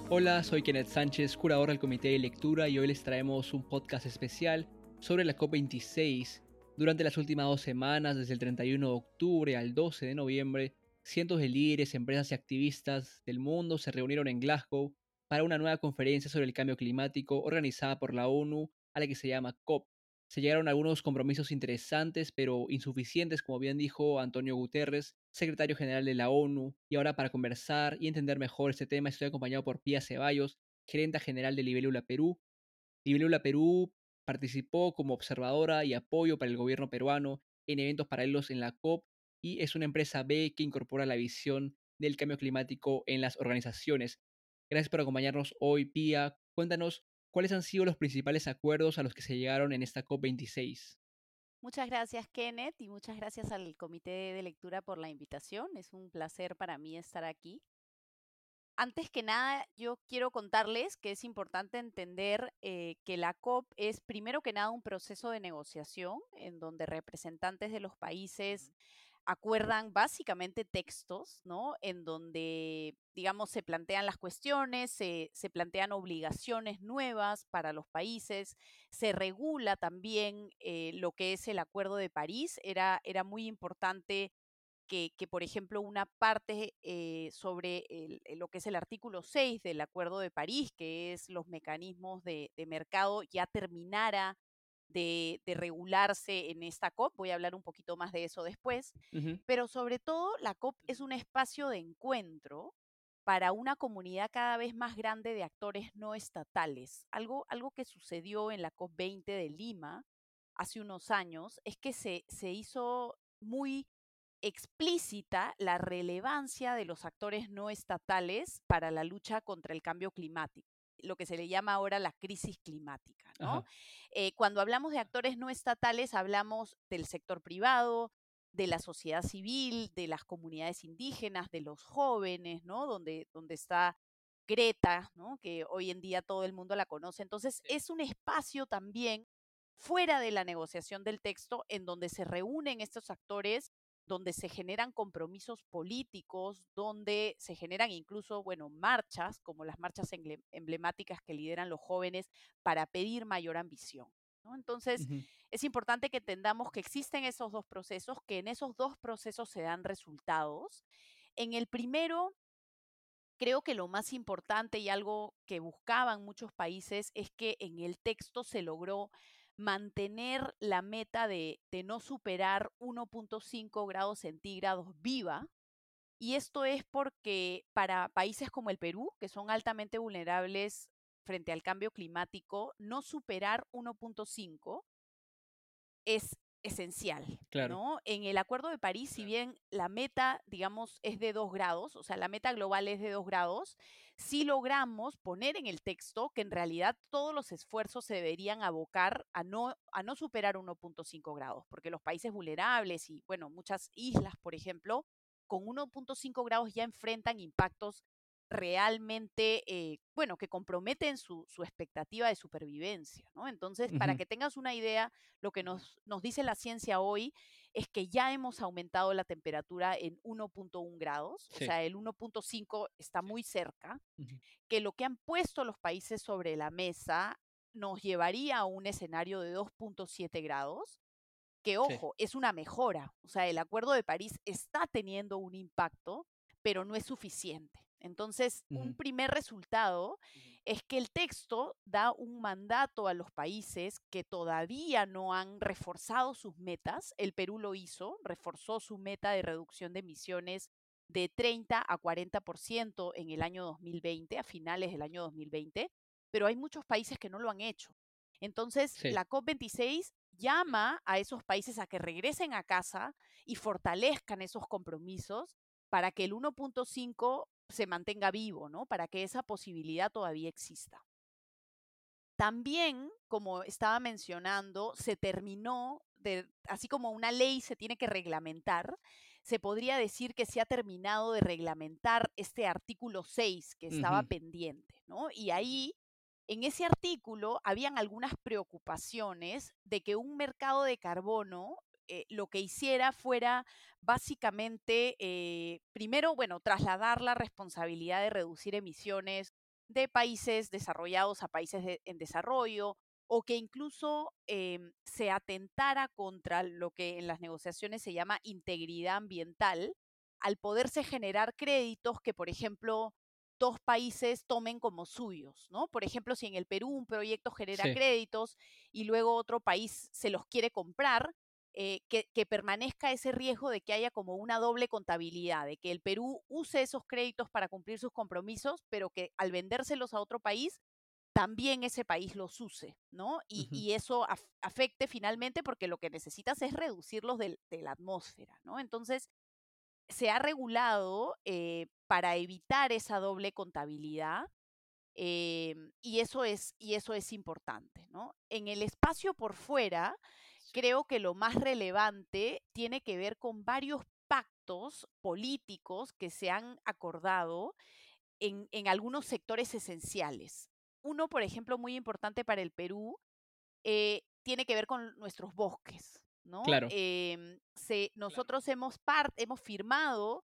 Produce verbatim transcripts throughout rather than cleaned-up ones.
Hola, soy Kenneth Sánchez, curador del Comité de Lectura, y hoy les traemos un podcast especial sobre la COP veintiséis. Durante las últimas dos semanas, desde el treinta y uno de octubre al doce de noviembre, cientos de líderes, empresas y activistas del mundo se reunieron en Glasgow para una nueva conferencia sobre el cambio climático organizada por la ONU, a la que se llama COP. Se llegaron a algunos compromisos interesantes, pero insuficientes, como bien dijo Antonio Guterres, secretario general de la ONU. Y ahora, para conversar y entender mejor este tema, estoy acompañado por Pía Ceballos, gerenta general de Libélula Perú. Libélula Perú participó como observadora y apoyo para el gobierno peruano en eventos paralelos en la COP, y es una empresa B que incorpora la visión del cambio climático en las organizaciones. Gracias por acompañarnos hoy, Pía. Cuéntanos cuáles han sido los principales acuerdos a los que se llegaron en esta COP veintiséis. Muchas gracias, Kenneth, y muchas gracias al Comité de Lectura por la invitación. Es un placer para mí estar aquí. Antes que nada, yo quiero contarles que es importante entender eh, que la COP es primero que nada un proceso de negociación en donde representantes de los países acuerdan básicamente textos, ¿no? En donde, digamos, se plantean las cuestiones, se, se plantean obligaciones nuevas para los países, se regula también eh, lo que es el Acuerdo de París. Era, era muy importante que, que, por ejemplo, una parte eh, sobre el, lo que es el artículo seis del Acuerdo de París, que es los mecanismos de, de mercado, ya terminara de, de regularse en esta COP. Voy a hablar un poquito más de eso después. Ujú. Pero sobre todo, la COP es un espacio de encuentro para una comunidad cada vez más grande de actores no estatales. Algo, algo que sucedió en la COP veinte de Lima hace unos años es que se, se hizo muy explícita la relevancia de los actores no estatales para la lucha contra el cambio climático, lo que se le llama ahora la crisis climática, ¿no? Ajá. Eh, cuando hablamos de actores no estatales, hablamos del sector privado, de la sociedad civil, de las comunidades indígenas, de los jóvenes, ¿no? Donde, donde está Greta, ¿no? Que hoy en día todo el mundo la conoce. Entonces, Sí. es un espacio también fuera de la negociación del texto en donde se reúnen estos actores, donde se generan compromisos políticos, donde se generan incluso, bueno, marchas, como las marchas emblemáticas que lideran los jóvenes para pedir mayor ambición, ¿no? Entonces, Ujú. es importante que entendamos que existen esos dos procesos, que en esos dos procesos se dan resultados. En el primero, creo que lo más importante y algo que buscaban muchos países es que en el texto se logró mantener la meta de, de no superar uno punto cinco grados centígrados viva. Y esto es porque para países como el Perú, que son altamente vulnerables frente al cambio climático, no superar uno punto cinco es esencial, Claro. ¿no? En el Acuerdo de París, si bien la meta, digamos, es de dos grados, o sea, la meta global es de dos grados, sí logramos poner en el texto que en realidad todos los esfuerzos se deberían abocar a no, a no superar uno punto cinco grados, porque los países vulnerables y, bueno, muchas islas, por ejemplo, con uno punto cinco grados ya enfrentan impactos realmente, eh, bueno, que comprometen su, su expectativa de supervivencia, ¿no? Entonces, para Ujú. que tengas una idea, lo que nos, nos dice la ciencia hoy es que ya hemos aumentado la temperatura en uno punto uno grados, o Sí. sea, el uno punto cinco está muy cerca, Ujú. que lo que han puesto los países sobre la mesa nos llevaría a un escenario de dos punto siete grados, que Sí. ojo, es una mejora, o sea, el Acuerdo de París está teniendo un impacto, pero no es suficiente. Entonces, un Ujú. primer resultado es que el texto da un mandato a los países que todavía no han reforzado sus metas. El Perú lo hizo, reforzó su meta de reducción de emisiones de treinta a cuarenta por ciento en el año dos mil veinte, a finales del año dos mil veinte, pero hay muchos países que no lo han hecho. Entonces, Sí. la COP veintiséis llama a esos países a que regresen a casa y fortalezcan esos compromisos para que el uno punto cinco se mantenga vivo, ¿no? Para que esa posibilidad todavía exista. También, como estaba mencionando, se terminó, de, así como una ley se tiene que reglamentar, se podría decir que se ha terminado de reglamentar este artículo seis que estaba Ujú. pendiente, ¿no? Y ahí, en ese artículo, habían algunas preocupaciones de que un mercado de carbono eh, lo que hiciera fuera básicamente, eh, primero, bueno, trasladar la responsabilidad de reducir emisiones de países desarrollados a países de- en desarrollo, o que incluso em, se atentara contra lo que en las negociaciones se llama integridad ambiental, al poderse generar créditos que, por ejemplo, dos países tomen como suyos, ¿no? Por ejemplo, si en el Perú un proyecto genera Sí. créditos y luego otro país se los quiere comprar, eh, que, que permanezca ese riesgo de que haya como una doble contabilidad, de que el Perú use esos créditos para cumplir sus compromisos, pero que al vendérselos a otro país, también ese país los use, ¿no? Y, Ujú. y eso af- afecte finalmente porque lo que necesitas es reducirlos del- de la atmósfera, ¿no? Entonces, se ha regulado eh, para evitar esa doble contabilidad, em, y, eso es, y eso es importante, ¿no? En el espacio por fuera, Sí. creo que lo más relevante tiene que ver con varios pactos políticos que se han acordado en, en algunos sectores esenciales. Uno, por ejemplo, muy importante para el Perú, eh, tiene que ver con nuestros bosques, ¿no? Claro. Em, se, nosotros hemos, par- hemos firmado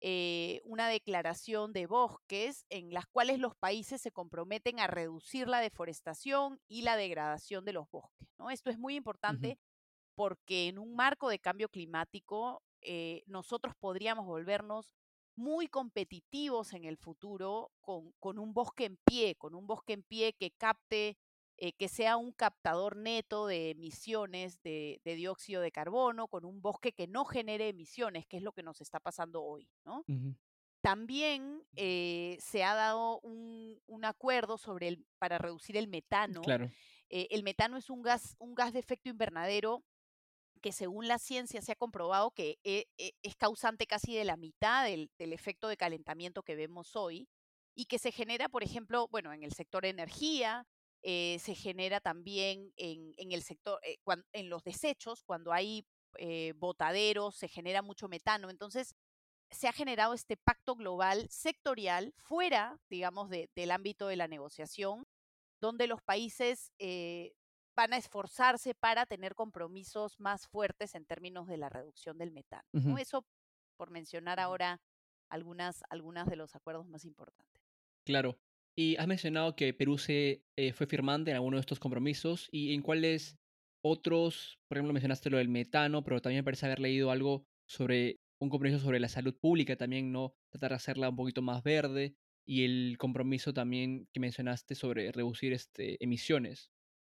eh, una declaración de bosques en las cuales los países se comprometen a reducir la deforestación y la degradación de los bosques, ¿no? Esto es muy Ujú. importante porque en un marco de cambio climático eh, nosotros podríamos volvernos muy competitivos en el futuro con, con un bosque en pie, con un bosque en pie que capte, eh, que sea un captador neto de emisiones de, de dióxido de carbono, con un bosque que no genere emisiones, que es lo que nos está pasando hoy, ¿no? Ujú. También eh, se ha dado un, un acuerdo sobre el, para reducir el metano. Claro. Eh, el metano es un gas, un gas de efecto invernadero que según la ciencia se ha comprobado que e- e- es causante casi de la mitad del, del efecto de calentamiento que vemos hoy, y que se genera, por ejemplo, bueno, en el sector energía, eh, se genera también en, en el sector, eh, cuan- en los desechos, cuando hay eh, botaderos, se genera mucho metano. Entonces, se ha generado este pacto global sectorial fuera, digamos, de- del ámbito de la negociación, donde los países eh, van a esforzarse para tener compromisos más fuertes en términos de la reducción del metano, ¿no? Ujú. Eso por mencionar ahora algunas, algunas de los acuerdos más importantes. Claro. Y has mencionado que Perú se eh, fue firmante en alguno de estos compromisos y en cuáles otros, por ejemplo, mencionaste lo del metano, pero también me parece haber leído algo sobre un compromiso sobre la salud pública también, ¿no? Tratar de hacerla un poquito más verde y el compromiso también que mencionaste sobre reducir este, emisiones.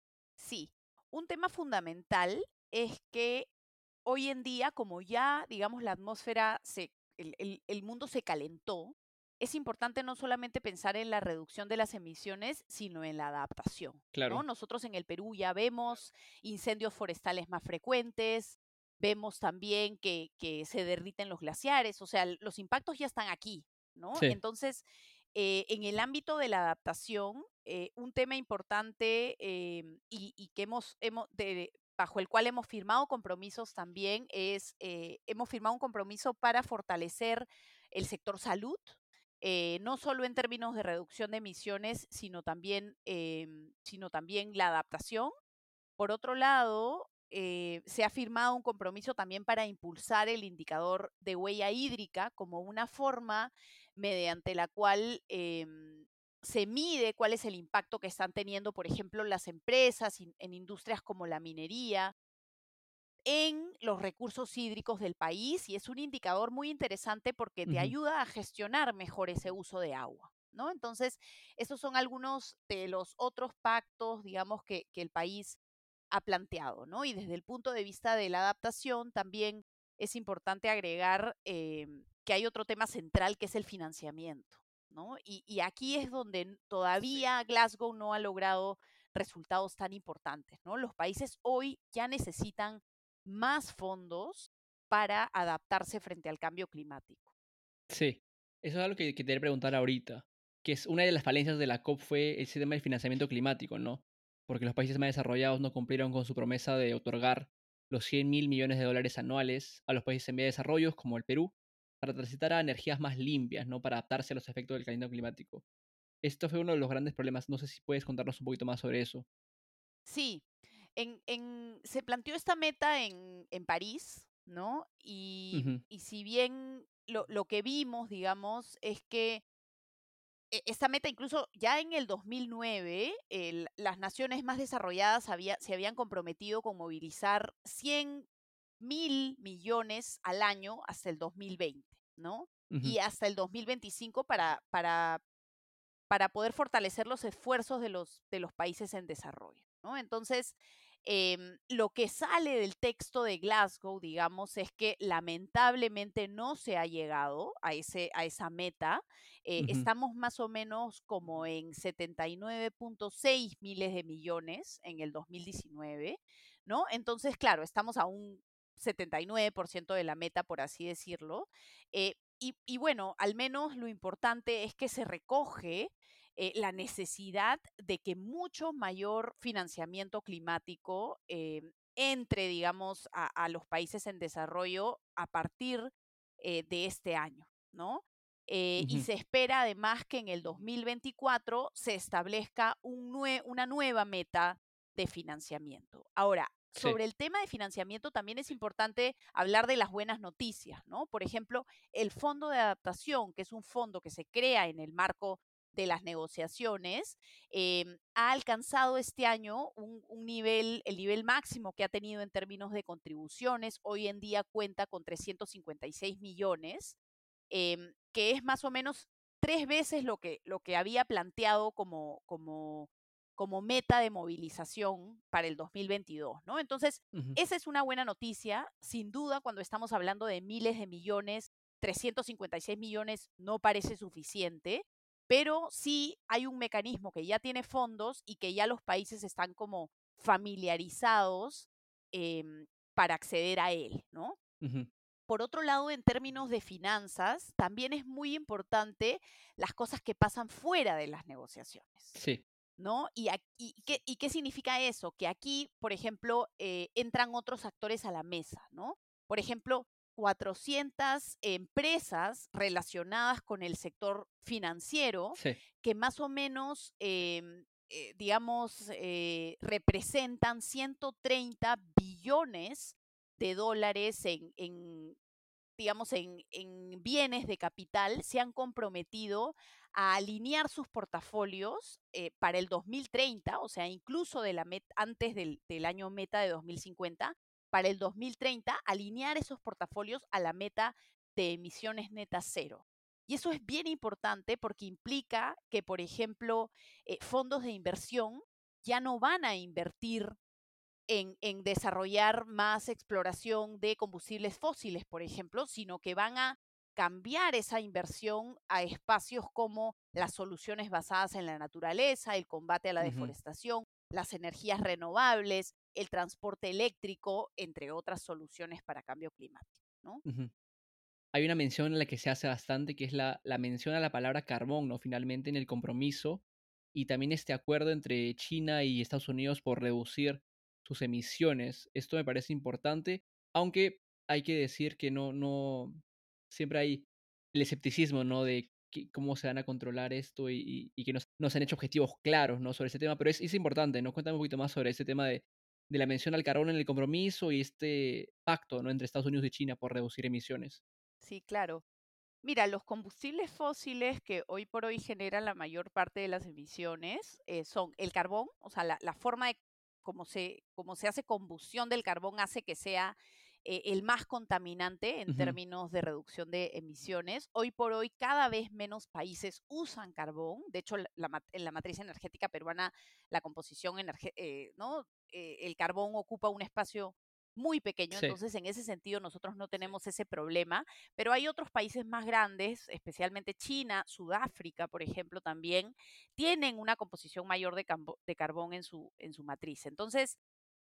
Sí, un tema fundamental es que hoy en día, como ya, digamos, la atmósfera, se, el, el- el mundo se calentó, es importante no solamente pensar en la reducción de las emisiones, sino en la adaptación, ¿no? Claro. Nosotros en el Perú ya vemos incendios forestales más frecuentes, vemos también que, que se derriten los glaciares, o sea, los impactos ya están aquí, ¿no? Sí. Entonces, eh, en el ámbito de la adaptación, eh, un tema importante em, y, y que hemos, hemos de- bajo el cual hemos firmado compromisos también es, eh, hemos firmado un compromiso para fortalecer el sector salud, eh, no solo en términos de reducción de emisiones, sino también, em, sino también la adaptación. Por otro lado, eh, se ha firmado un compromiso también para impulsar el indicador de huella hídrica como una forma mediante la cual em, se mide cuál es el impacto que están teniendo, por ejemplo, las empresas in- en industrias como la minería en los recursos hídricos del país, y es un indicador muy interesante porque te Ujú. ayuda a gestionar mejor ese uso de agua, ¿no? Entonces, esos son algunos de los otros pactos, digamos, que, que el país ha planteado, ¿no? Y desde el punto de vista de la adaptación, también es importante agregar eh, que hay otro tema central que es el financiamiento, ¿no? Y, y aquí es donde n- Sí. todavía Glasgow no ha logrado resultados tan importantes, ¿no? Los países hoy ya necesitan más fondos para adaptarse frente al cambio climático. Sí, eso es algo que, que te quería preguntar ahorita, que es una de las falencias de la COP fue el sistema de financiamiento climático, ¿no? Porque los países más desarrollados no cumplieron con su promesa de otorgar los cien mil millones de dólares anuales a los países en vía de desarrollo, como el Perú, para transitar a energías más limpias, ¿no? Para adaptarse a los efectos del calentamiento climático. Esto fue uno de los grandes problemas. No sé si puedes contarnos un poquito más sobre eso. Sí, en, en- se planteó esta meta en, en París, ¿no? Y, Ujú. y si bien lo, lo que vimos, digamos, es que e- esta meta incluso ya en el dos mil nueve, el- las naciones más desarrolladas había- se habían comprometido con movilizar cien mil millones al año hasta el dos mil veinte, ¿no? Ujú, Y hasta el dos mil veinticinco para, para para poder fortalecer los esfuerzos de los, de los países en desarrollo, ¿no? Entonces, em, lo que sale del texto de Glasgow, digamos, es que lamentablemente no se ha llegado a, ese, a esa meta. Eh, ujú, estamos más o menos como en setenta y nueve punto seis miles de millones en el dos mil diecinueve, ¿no? Entonces, claro, estamos a un setenta y nueve por ciento de la meta, por así decirlo. Eh, y, y bueno, al menos lo importante es que se recoge eh, la necesidad de que mucho mayor financiamiento climático eh, entre, digamos, a, a, los países en desarrollo a partir eh, de este año, ¿no? Eh, y ujú. se espera además que en el dos mil veinticuatro se establezca un nue una nueva meta de financiamiento. Ahora, Sí. sobre el tema de financiamiento también es importante hablar de las buenas noticias, ¿no? Por ejemplo, el Fondo de Adaptación, que es un fondo que se crea en el marco de las negociaciones, eh, ha alcanzado este año un, un, nivel, el nivel máximo que ha tenido en términos de contribuciones. Hoy en día cuenta con trescientos cincuenta y seis millones, eh, que es más o menos tres veces lo que, lo que había planteado como, como, como meta de movilización para el dos mil veintidós, ¿no? Entonces, Ujú, esa es una buena noticia, sin duda, cuando estamos hablando de miles de millones, trescientos cincuenta y seis millones no parece suficiente, pero sí hay un mecanismo que ya tiene fondos y que ya los países están como familiarizados eh, para acceder a él, ¿no? ujú. Por otro lado, en términos de finanzas, también es muy importante las cosas que pasan fuera de las negociaciones, Sí. ¿no? ¿Y, a- y qué, y qué significa eso? Que aquí, por ejemplo, eh, entran otros actores a la mesa, ¿no? Por ejemplo, cuatrocientas empresas relacionadas con el sector financiero Sí. que más o menos, em, eh, digamos, eh, representan ciento treinta billones de dólares en, en, digamos, en, en bienes de capital, se han comprometido a alinear sus portafolios eh, para el dos mil treinta, o sea, incluso de la met antes del, del año meta de dos mil cincuenta, para el dos mil treinta, alinear esos portafolios a la meta de emisiones netas cero. Y eso es bien importante porque implica que, por ejemplo, eh, fondos de inversión ya no van a invertir en, en desarrollar más exploración de combustibles fósiles, por ejemplo, sino que van a cambiar esa inversión a espacios como las soluciones basadas en la naturaleza, el combate a la Ujú, deforestación, las energías renovables, el transporte eléctrico, entre otras soluciones para cambio climático, ¿no? ujú. Hay una mención en la que se hace bastante, que es la, la mención a la palabra carbón, ¿no? Finalmente en el compromiso y también este acuerdo entre China y Estados Unidos por reducir sus emisiones. Esto me parece importante, aunque hay que decir que no, no, siempre hay el escepticismo, ¿no? De que- cómo se van a controlar esto y, y- y que no, no se han hecho objetivos claros, ¿no? Sobre ese tema, pero es, es importante, ¿no? Cuéntame un poquito más sobre ese tema de, de la mención al carbón en el compromiso y este pacto, ¿no? Entre Estados Unidos y China por reducir emisiones. Sí, claro. Mira, los combustibles fósiles que hoy por hoy generan la mayor parte de las emisiones eh, son el carbón, o sea, la, la forma de cómo se, cómo se hace combustión del carbón hace que sea eh, el más contaminante en Ujú, términos de reducción de emisiones. Hoy por hoy cada vez menos países usan carbón. De hecho, la, la en la matriz energética peruana, la composición energética, eh, ¿no? Eh, el carbón ocupa un espacio muy pequeño, sí. entonces en ese sentido nosotros no tenemos ese problema, pero hay otros países más grandes, especialmente China, Sudáfrica, por ejemplo, también tienen una composición mayor de, de carbón en su, en su matriz. Entonces,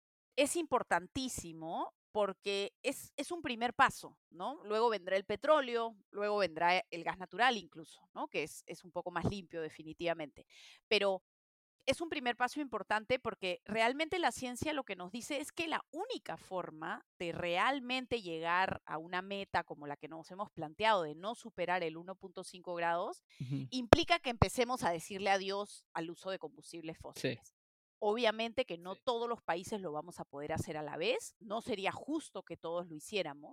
es importantísimo porque es, es un primer paso, ¿no? Luego vendrá el petróleo, luego vendrá el gas natural incluso, ¿no? Que es, es un poco más limpio definitivamente. Pero es un primer paso importante porque realmente la ciencia lo que nos dice es que la única forma de realmente llegar a una meta como la que nos hemos planteado de no superar el uno punto cinco grados Ujú, implica que empecemos a decirle adiós al uso de combustibles sí. fósiles. Obviamente que no todos los países lo vamos a poder hacer a la vez, no sería justo que todos lo hiciéramos,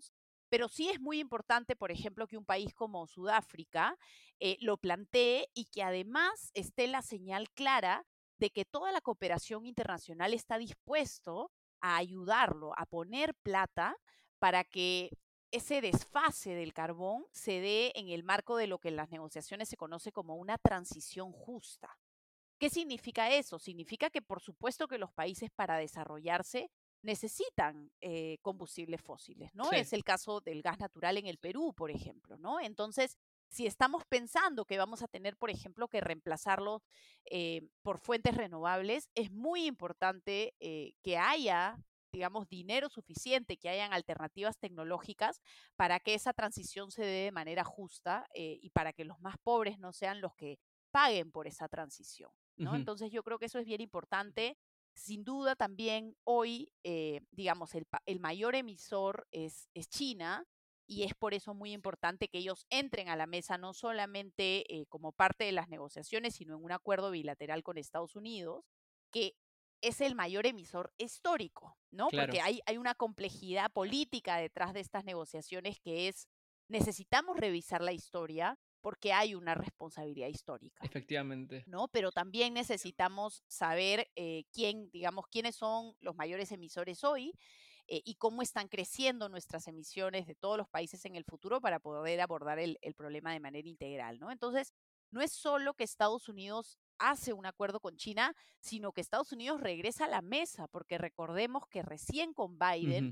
pero sí es muy importante, por ejemplo, que un país como Sudáfrica eh, lo plantee y que además esté la señal clara de que toda la cooperación internacional está dispuesto a ayudarlo, a poner plata para que ese desfase del carbón se dé en el marco de lo que en las negociaciones se conoce como una transición justa. ¿Qué significa eso? Significa que por supuesto que los países para desarrollarse necesitan eh, combustibles fósiles, ¿no? Sí, Es el caso del gas natural en el Perú, por ejemplo, ¿no? Entonces, si estamos pensando que vamos a tener, por ejemplo, que reemplazarlo eh, por fuentes renovables, es muy importante eh, que haya, digamos, dinero suficiente, que hayan alternativas tecnológicas para que esa transición se dé de manera justa eh, y para que los más pobres no sean los que paguen por esa transición, ¿no? ujú, Entonces yo creo que eso es bien importante. Sin duda también hoy, eh, digamos, el, el, mayor emisor es, es, China y es por eso muy importante que ellos entren a la mesa no solamente eh, como parte de las negociaciones, sino en un acuerdo bilateral con Estados Unidos, que es el mayor emisor histórico, ¿no? Porque claro, hay, hay una complejidad política detrás de estas negociaciones que es, necesitamos revisar la historia, porque hay una responsabilidad histórica, efectivamente. ¿no? Pero también necesitamos saber eh, quién, digamos, quiénes son los mayores emisores hoy eh, y cómo están creciendo nuestras emisiones de todos los países en el futuro para poder abordar el, el problema de manera integral, ¿no? Entonces, no es solo que Estados Unidos hace un acuerdo con China, sino que Estados Unidos regresa a la mesa, porque recordemos que recién con Biden Ujú,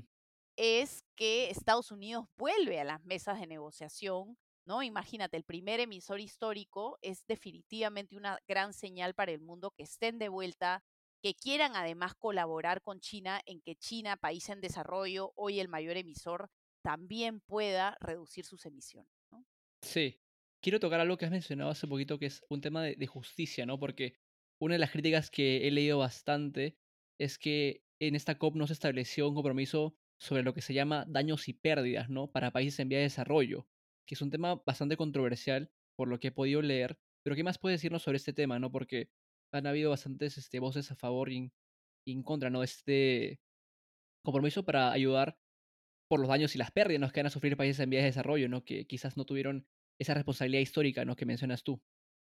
es que Estados Unidos vuelve a las mesas de negociación, ¿no? Imagínate, el primer emisor histórico es definitivamente una gran señal para el mundo que estén de vuelta, que quieran además colaborar con China en que China, país en desarrollo, hoy el mayor emisor, también pueda reducir sus emisiones, ¿no? sí. Quiero tocar algo que has mencionado hace poquito, que es un tema de, de justicia, ¿no? Porque una de las críticas que he leído bastante es que en esta COP no se estableció un compromiso sobre lo que se llama daños y pérdidas, ¿no? Para países en vía de desarrollo, que es un tema bastante controversial por lo que he podido leer. Pero ¿qué más puedes decirnos sobre este tema, no? Porque han habido bastantes este, voces a favor y en, y en contra, ¿no? Este compromiso para ayudar por los daños y las pérdidas, ¿no? Que van a sufrir países en vías de desarrollo, ¿no? Que quizás no tuvieron esa responsabilidad histórica, ¿no? Que mencionas tú.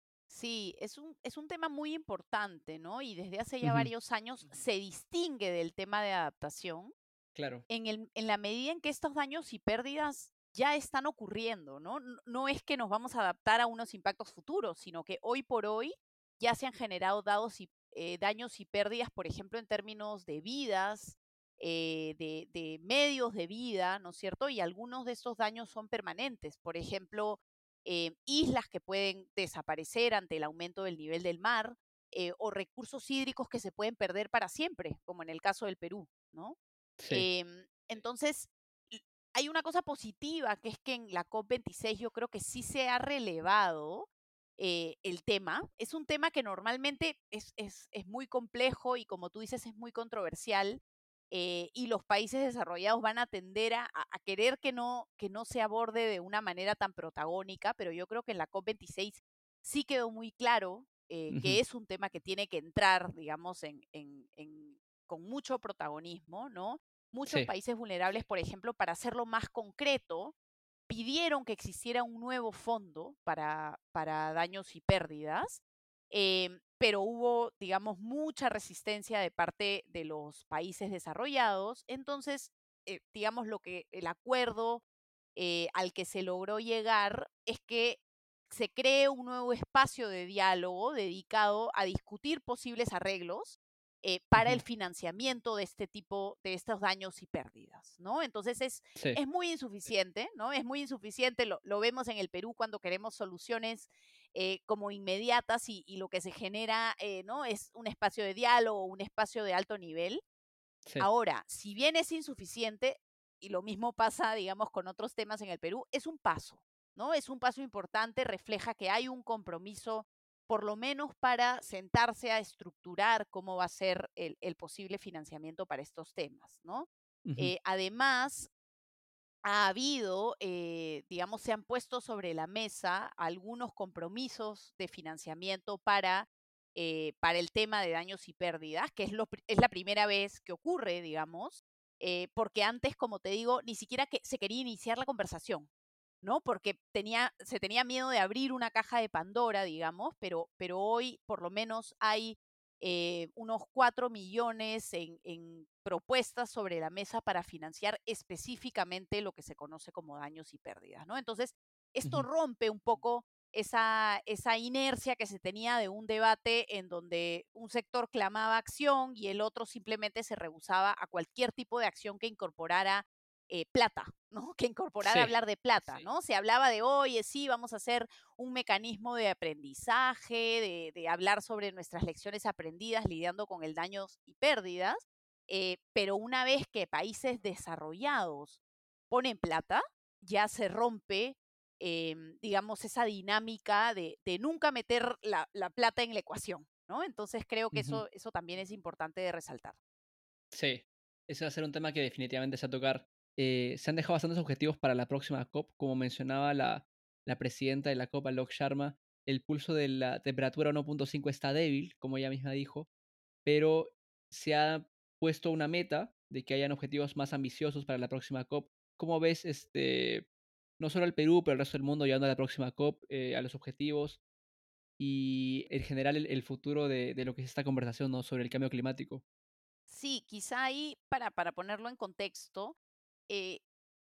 Sí, es un, es un tema muy importante, ¿no? Y desde hace ya Ujú, varios años se distingue del tema de adaptación claro. en, el, en la medida en que estos daños y pérdidas ya están ocurriendo, ¿no? No no es que nos vamos a adaptar a unos impactos futuros, sino que hoy por hoy ya se han generado dados y, eh, daños y pérdidas, por ejemplo, en términos de vidas, eh, de, de medios de vida, ¿no es cierto? Y algunos de estos daños son permanentes. Por ejemplo, eh, islas que pueden desaparecer ante el aumento del nivel del mar, eh, o recursos hídricos que se pueden perder para siempre, como en el caso del Perú, ¿no? Sí. Em, entonces, l- hay una cosa positiva, que es que en la COP veintiséis yo creo que sí se ha relevado eh, el tema. Es un tema que normalmente es, es, es muy complejo y como tú dices es muy controversial, eh, y los países desarrollados van a tender a, a- a querer que no, que no se aborde de una manera tan protagónica, pero yo creo que en la COP veintiséis sí quedó muy claro eh, Ujú, que es un tema que tiene que entrar, digamos, en, en- en- con mucho protagonismo, ¿no? Muchos sí. países vulnerables, por ejemplo, para hacerlo más concreto, pidieron que existiera un nuevo fondo para, para daños y pérdidas, eh, pero hubo, digamos, mucha resistencia de parte de los países desarrollados. Entonces, eh, digamos, lo que el acuerdo eh, al que se logró llegar es que se cree un nuevo espacio de diálogo dedicado a discutir posibles arreglos eh, para el Ujú, financiamiento de este tipo, de estos daños y pérdidas, ¿no? Entonces es, sí. es muy insuficiente, ¿no? Es muy insuficiente, lo, lo vemos en el Perú cuando queremos soluciones eh, como inmediatas y, y, lo que se genera, eh, ¿no? Es un espacio de diálogo, un espacio de alto nivel. Sí. Ahora, si bien es insuficiente, y lo mismo pasa, digamos, con otros temas en el Perú, es un paso, ¿no? Es un paso importante, refleja que hay un compromiso, por lo menos para sentarse a estructurar cómo va a ser el, el posible financiamiento para estos temas, ¿no? Ujú, Eh, además, ha habido, eh, digamos, se han puesto sobre la mesa algunos compromisos de financiamiento para, eh, para el tema de daños y pérdidas, que es, lo, es la primera vez que ocurre, digamos. eh, porque antes, como te digo, ni siquiera que se quería iniciar la conversación, ¿no? Porque tenía, se tenía miedo de abrir una caja de Pandora, digamos, pero, pero hoy por lo menos hay eh, unos cuatro millones en, en propuestas sobre la mesa para financiar específicamente lo que se conoce como daños y pérdidas, ¿no? Entonces, esto Ujú. rompe un poco esa, esa inercia que se tenía de un debate en donde un sector clamaba acción y el otro simplemente se rehusaba a cualquier tipo de acción que incorporara eh, plata, ¿no? Que incorporara Sí, hablar de plata, sí. ¿no? Se hablaba de, oye, sí, vamos a hacer un mecanismo de aprendizaje, de, de hablar sobre nuestras lecciones aprendidas lidiando con el daños y pérdidas, eh, pero una vez que países desarrollados ponen plata, ya se rompe, eh, digamos, esa dinámica de, de nunca meter la, la, plata en la ecuación, ¿no? Entonces creo que Ujú. eso, eso también es importante de resaltar. Sí, ese va a ser un tema que definitivamente se va a tocar. Eh, se han dejado bastantes objetivos para la próxima COP, como mencionaba la, la presidenta de la COP, Alok Sharma. El pulso de la temperatura uno punto cinco está débil, como ella misma dijo, pero se ha puesto una meta de que hayan objetivos más ambiciosos para la próxima COP. ¿Cómo ves, este, no solo el Perú, pero el resto del mundo llegando a la próxima COP, eh, a los objetivos y en general el, el futuro de, de lo que es esta conversación, ¿no? Sobre el cambio climático? Sí, quizá ahí, para, para ponerlo en contexto, eh,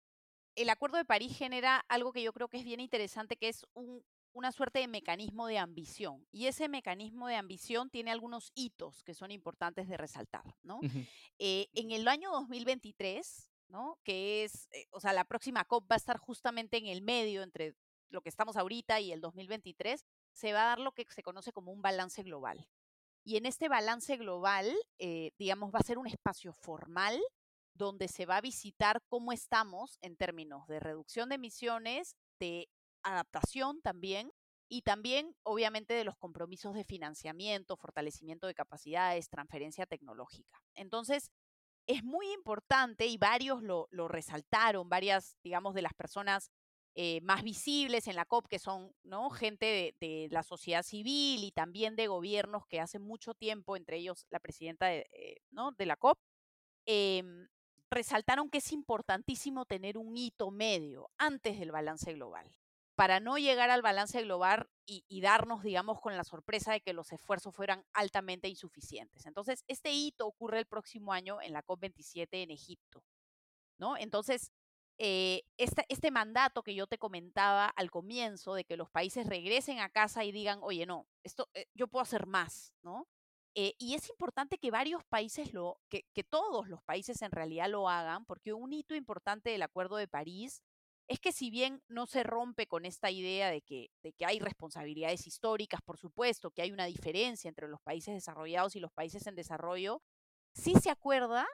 el Acuerdo de París genera algo que yo creo que es bien interesante, que es un, una suerte de mecanismo de ambición. Y ese mecanismo de ambición tiene algunos hitos que son importantes de resaltar, ¿no? Ujú. Eh, en el año dos mil veintitrés, ¿no? Que es, eh, o sea, la próxima COP va a estar justamente en el medio entre lo que estamos ahorita y el dos mil veintitrés, se va a dar lo que se conoce como un balance global. Y en este balance global, eh, digamos, va a ser un espacio formal donde se va a visitar cómo estamos en términos de reducción de emisiones, de adaptación también, y también, obviamente, de los compromisos de financiamiento, fortalecimiento de capacidades, transferencia tecnológica. Entonces, es muy importante y varios lo, lo resaltaron, varias, digamos, de las personas eh, más visibles en la COP, que son, ¿no? Gente de, de, la sociedad civil y también de gobiernos que hace mucho tiempo, entre ellos la presidenta de, eh, ¿no? de la COP, eh, resaltaron que es importantísimo tener un hito medio antes del balance global, para no llegar al balance global y, y darnos, digamos, con la sorpresa de que los esfuerzos fueran altamente insuficientes. Entonces, este hito ocurre el próximo año en la COP veintisiete en Egipto, ¿no? Entonces, eh, este, este mandato que yo te comentaba al comienzo de que los países regresen a casa y digan, oye, no, esto, eh, yo puedo hacer más, ¿no? Eh, y es importante que varios países lo, que, que todos los países en realidad lo hagan, porque un hito importante del Acuerdo de París es que si bien no se rompe con esta idea de que, de que hay responsabilidades históricas, por supuesto, que hay una diferencia entre los países desarrollados y los países en desarrollo, sí se acuerda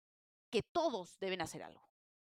que todos deben hacer algo,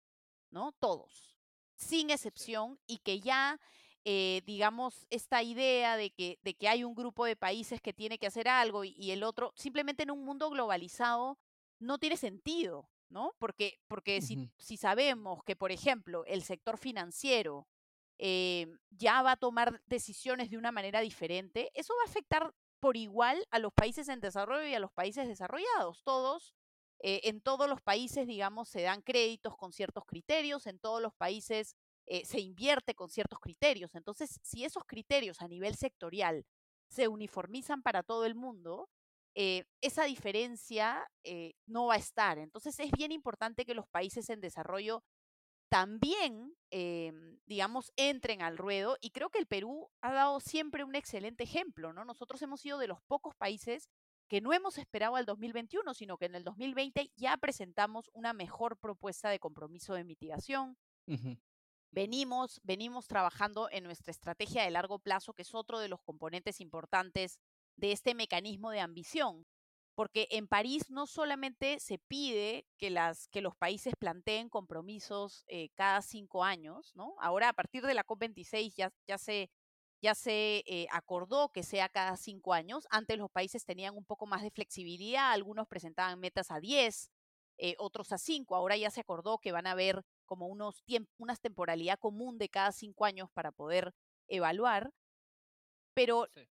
¿no? Todos, sin Sí. excepción, y que ya, eh, digamos, esta idea de que, de que hay un grupo de países que tiene que hacer algo y, y el otro, simplemente en un mundo globalizado no tiene sentido, ¿no? Porque, porque si, Ujú. si sabemos que, por ejemplo, el sector financiero eh, ya va a tomar decisiones de una manera diferente, eso va a afectar por igual a los países en desarrollo y a los países desarrollados. Todos eh, en todos los países, digamos, se dan créditos con ciertos criterios, en todos los países eh, se invierte con ciertos criterios. Entonces, si esos criterios a nivel sectorial se uniformizan para todo el mundo, eh, esa diferencia eh, no va a estar. Entonces, es bien importante que los países en desarrollo también, eh, digamos, entren al ruedo. Y creo que el Perú ha dado siempre un excelente ejemplo, ¿no? Nosotros hemos sido de los pocos países que no hemos esperado al dos mil veintiuno, sino que en el dos mil veinte ya presentamos una mejor propuesta de compromiso de mitigación. Ujú. Venimos, venimos trabajando en nuestra estrategia de largo plazo, que es otro de los componentes importantes de este mecanismo de ambición, porque en París no solamente se pide que, las, que los países planteen compromisos eh, cada cinco años, ¿no? Ahora, a partir de la COP veintiséis ya, ya se, ya se eh, acordó que sea cada cinco años. Antes los países tenían un poco más de flexibilidad, algunos presentaban metas a diez, eh, otros a cinco. Ahora ya se acordó que van a haber como unos tiemp una temporalidad común de cada cinco años para poder evaluar, pero Sí.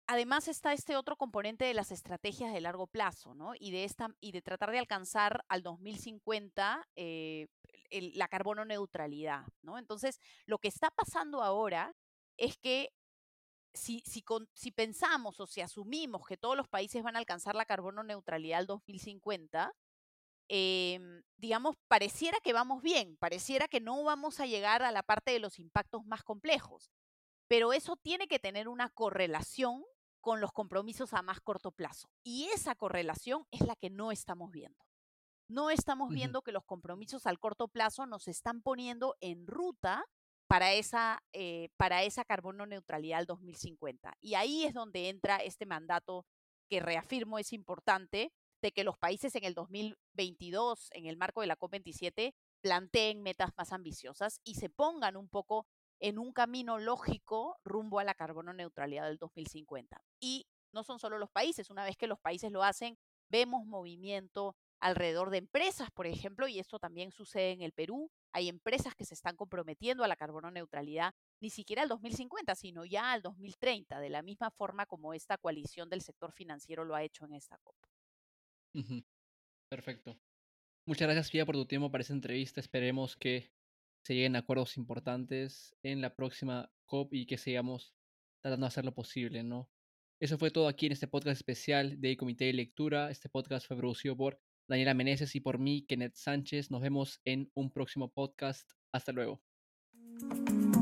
además está este otro componente de las estrategias de largo plazo, ¿no? Y de, esta, y de tratar de alcanzar al dos mil cincuenta eh, el, la carbono neutralidad, ¿no? Entonces, lo que está pasando ahora es que si, si, con, si pensamos o si asumimos que todos los países van a alcanzar la carbono neutralidad al dos mil cincuenta, eh, digamos, pareciera que vamos bien, pareciera que no vamos a llegar a la parte de los impactos más complejos, pero eso tiene que tener una correlación con los compromisos a más corto plazo. Y esa correlación es la que no estamos viendo. No estamos Ujú, viendo que los compromisos al corto plazo nos están poniendo en ruta para esa, eh, para esa carbono neutralidad al dos mil cincuenta. Y ahí es donde entra este mandato que reafirmo es importante, de que los países en el dos mil veintidós, en el marco de la COP veintisiete, planteen metas más ambiciosas y se pongan un poco en un camino lógico rumbo a la carbono neutralidad del dos mil cincuenta. Y no son solo los países, una vez que los países lo hacen, vemos movimiento alrededor de empresas, por ejemplo, y esto también sucede en el Perú. Hay empresas que se están comprometiendo a la carbono neutralidad, ni siquiera al dos mil cincuenta, sino ya al dos mil treinta, de la misma forma como esta coalición del sector financiero lo ha hecho en esta COP. ujú, perfecto. Muchas gracias, Fia, por tu tiempo para esta entrevista. Esperemos que se lleguen a acuerdos importantes en la próxima COP y que sigamos tratando de hacer lo posible, ¿no? Eso fue todo aquí en este podcast especial de Comité de Lectura. Este podcast fue producido por Daniela Meneses y por mí, Kenneth Sánchez. Nos vemos en un próximo podcast. Hasta luego.